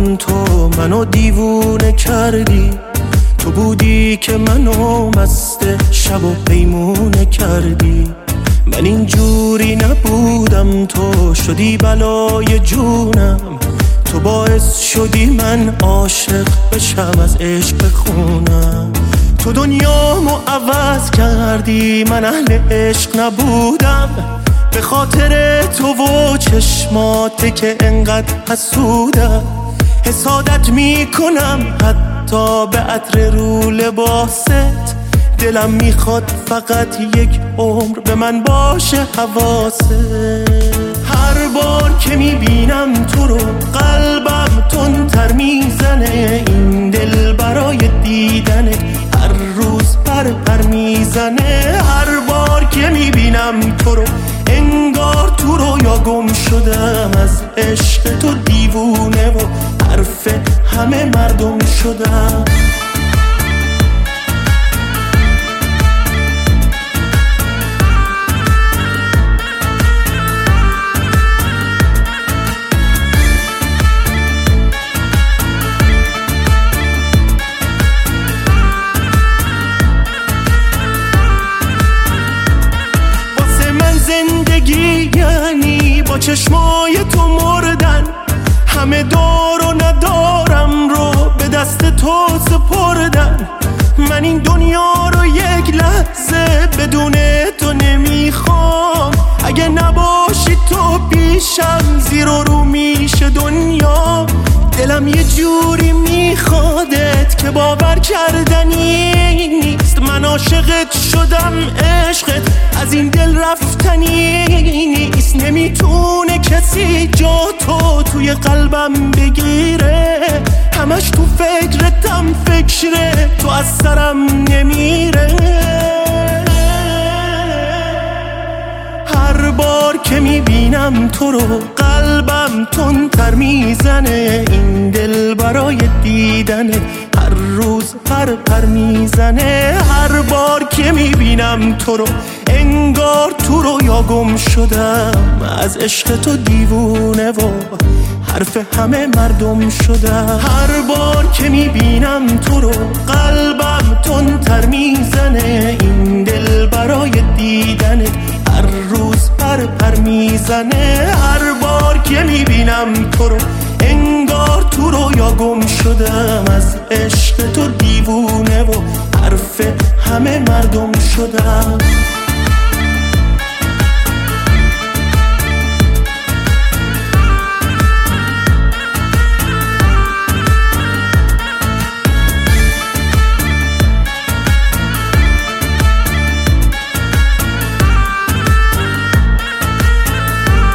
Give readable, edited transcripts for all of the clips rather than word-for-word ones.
نبودم تو منو دیوونه کردی، تو بودی که منو مست شب و پیمونه کردی. من اینجوری نبودم تو شدی بلای جونم، تو باعث شدی من عاشق بشم از عشق بخونم. تو دنیامو عوض کردی، من اهل عشق نبودم، به خاطر تو و چشماته که انقدر حسودم. حسادت میکنم حتی به عطر رو لباست، دلم میخواد فقط یک عمر به من باشه حواست. هر بار که میبینم تو رو قلبم تندتر میزنه، این دل برای دیدنت هر روز پر میزنه. هر بار که میبینم تو رو انگار تو رویا گم شدم، از عشق تو دیوونه و حرف همه مردم شدم. زندگی یعنی با چشمای تو مردن، همه دار و ندارم رو به دست تو سپردن. من این دنیا رو یک لحظه بدون تو نمیخوام، اگه نباشی تو پیشم زیر و رو میشه دنیا. دلم یه جوری میخوادت که باور کردنی نیست، من عاشقت شدم عشقت از این دل رفتنی نیست. نمیتونه کسی جا تو توی قلبم بگیره، همش تو فکرتم فکره، تو از سرم نمیره. هر بار که میبینم تو رو قلبم تندتر میزنه، این دل برای دیدنت هر روز پر میزنه. هر بار که میبینم تو رو انگار تو رویا گم شدم، از عشق تو دیوونه و حرف همه مردم شدم. هر بار که میبینم تو رو قلبم تندتر میزنه، این دل برای دیدنت هر روز پر میزنه. هر بار که میبینم تو رو انگار تو رویا گم شدم، از عشق تو دیوونه و حرف همه مردم شدم.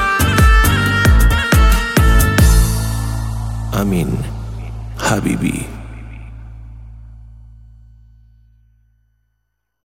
امین حبیبی.